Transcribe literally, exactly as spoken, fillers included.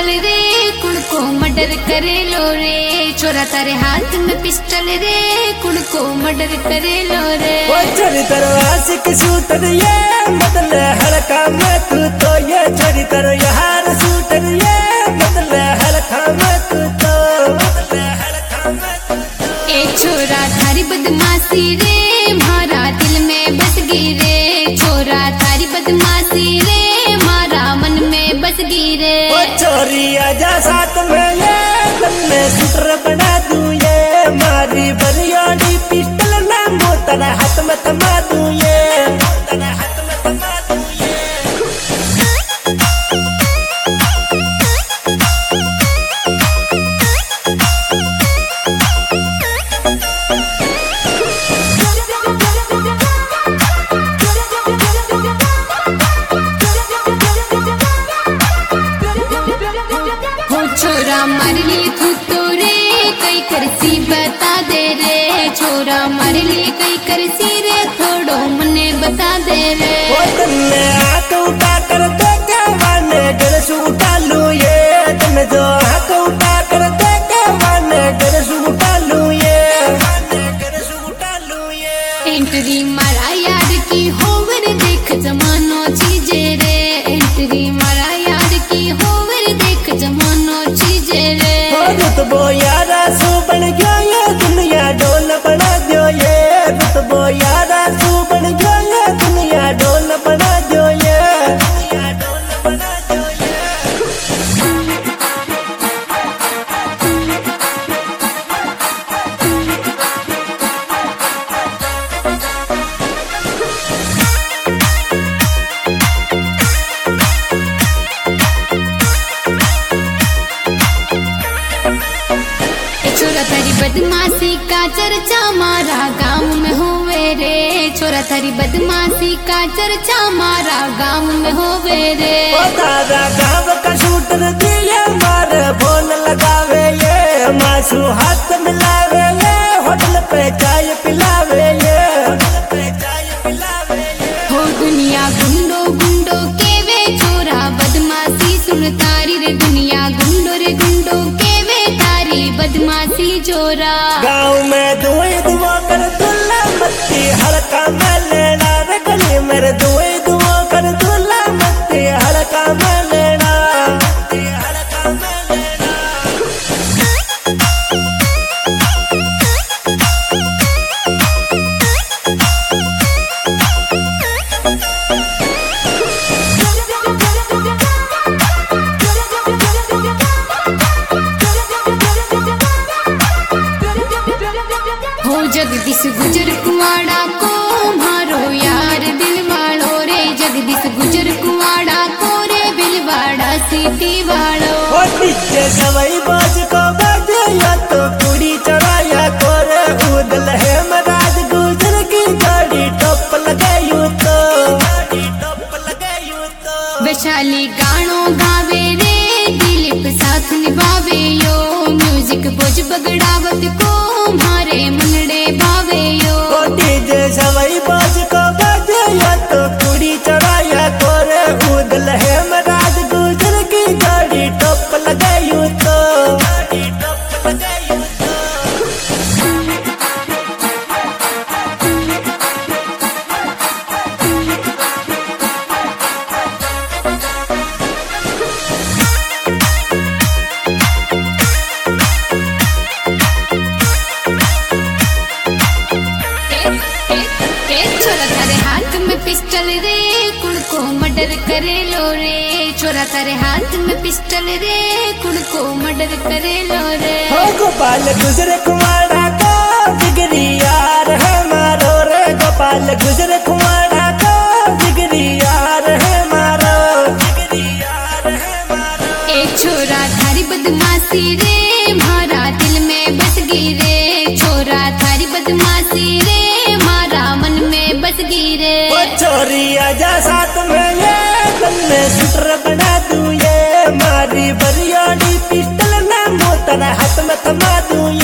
रे कुड़ को मर्डर करे लो रे। छोरा तारे हाथ में पिस्टल रे कुड़ को मर्डर करे लो रे। वो छोरी तेरो आशिक शूटर ये बदले हड़का में तू तो ये छोरी तेरो यार शूटर ये बदले हड़का में तू तो बदले हड़का में तू तो। ए छोरा थारी बदमाशी रे मारा दिल में बस गई रे। छोरा थारी बदमाशी रे मारा मन में बस गई रे। वो छोरी आजा साथ में ये तन्ने शूटर बना दूं ये मारी बरियानी पिस्टल ना मोतर हाथ में थमा दूं ये मोतर हाथ में थमा दूं ये। छोरा मारे लिए तू तो रे कई करसी बता दे रे। छोरा मारे लिए कई करसी रे थोड़ो मने बता दे रे। वो तन्ने हाथ उठा कर देखे वाने गरस उठा लूं ये तन्ने जो हाथ उठा कर देखे वाने गरस उठा लूं ये वाने गरस उठा लूं ये। एंट्री मारा यार की होवर देख जमानो चीजे रे। एंट्री मारा यार की होवर देख जमानो चीजे रे। रुतबो यारा सू बन गया ये दुनिया डोल बना दो ये रुतबो यारा सू बन गया ये दुनिया डोल बना दो ये दुनिया डोल बना दो ये। छोरा थारी बदमाशी का चर्चा मारा गांव में होवे रे। छोरा थारी बदमाशी का चर्चा मारा गांव में होवे रे। ओ तारा गाँव का शूटर दिया मारे फोन लगावे ये मासू हाथ मिलावे ये होटल पे चाय पिलावे ये होटल पे चाय पिलावे ये। हो दुनिया गुंडो गुंडो के वे छोरा बदमाशी सुन तारी रे। दुनिया गुंडो रे गुंडो के वे तारी बदमाशी छोरा। गाँव में दुआई दुआ कर दुल्ला मत्ती हड़का में लेना रे गली मेरे दुआई दुआ कर दुल्ला मत्ती हड़का में लेना मत्ती हड़का में लेना। हो जगदीश गुजर कुआड़ा को मारो यार दिल वालो रे। जगदीश गुजर कुआड़ा को रे बिलवाड़ा सीटी वालो। ओ पीछे सवई बाज को बाजे या तो कुड़ी चढ़ाया कोरे उदल है मराज गुजर की गाड़ी टोप लगायू तो गाड़ी टोप लगायू तो। वैशाली गानो गावे रे दिलीप साथ निभावे यो। म्यूजिक बोझ बगड़ावत को मारे मनड़े भावे यो। ओ डीजे सवई बाज को बाजे या तो कुड़ी चढ़ाया कोरे उदल है मराज गुजर की गाड़ी टोप लगायू तो गाड़ी टोप लगायू तो। छोरा तारे हाथ में पिस्टल रे कुड़ को मर्डर करे लो रे। छोरा तारे हाथ में पिस्टल रे कुड़ को मर्डर करे लो रे। हो गोपाल गुजर कुमारा को जिगरी यार है मारो रे गोपाल गुजर कुमारा को जिगरी यार है मारो जिगरी यार है मारो। ए छोरा थारी बदमाशी रे मारा दिल में बस गई रे। छोरा थारी बदमाशी रे मारा मन में बस गई रे। वो छोरी आजा साथ में ये तन्ने शूटर बना दूं ये मारी बरियानी पिस्टल ना मोतर हाथ में थमा दूं